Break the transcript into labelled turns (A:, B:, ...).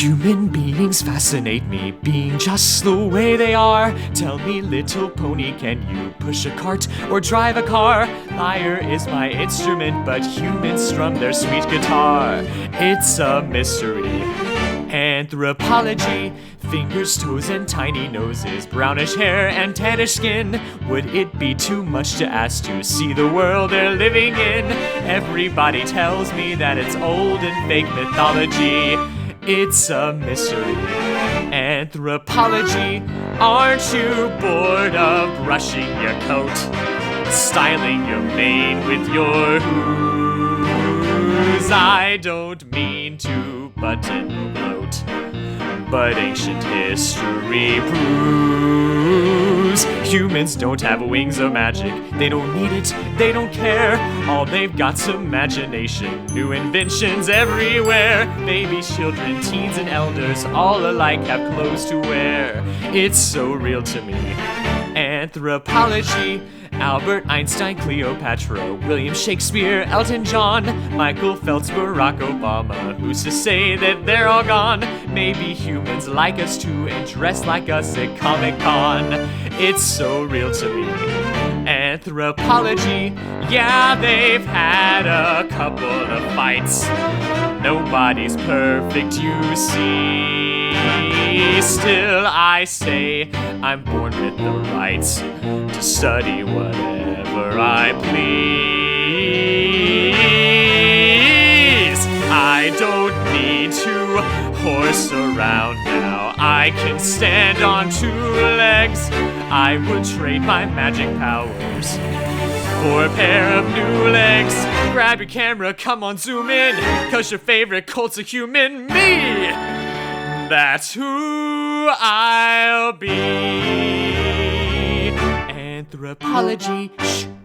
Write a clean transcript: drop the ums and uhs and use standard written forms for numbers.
A: Human beings fascinate me, being just the way they are. Tell me, little pony, can you push a cart or drive a car? Lyre is my instrument, but humans strum their sweet guitar. It's a mystery. Anthropology, fingers, toes, and tiny noses, brownish hair and tannish skin. Would it be too much to ask to see the world they're living in? Everybody tells me that it's old and fake mythology. It's a mystery. Anthropology, aren't you bored of brushing your coat, styling your mane with your hooves? I don't mean to button your bloat, but ancient history proves humans don't have wings or magic. They don't need it, they don't care. All they've got's imagination, new inventions everywhere. Babies, children, teens, and elders, all alike have clothes to wear. It's so real to me. Anthropology, Albert Einstein, Cleopatra, William Shakespeare, Elton John, Michael Phelps, Barack Obama. Who's to say that they're all gone? Maybe humans like us too and dress like us at Comic-Con. It's so real to me. Anthropology, yeah, they've had a couple of fights. Nobody's perfect, you see. Still, I say I'm born with the rights to study whatever I please. I don't need to horse around now. I can stand on 2 legs. I would trade my magic powers for a pair of new legs. Grab your camera, come on, zoom in, 'cause your favorite cult's a human, me. That's who I'll be. Anthropology, shh.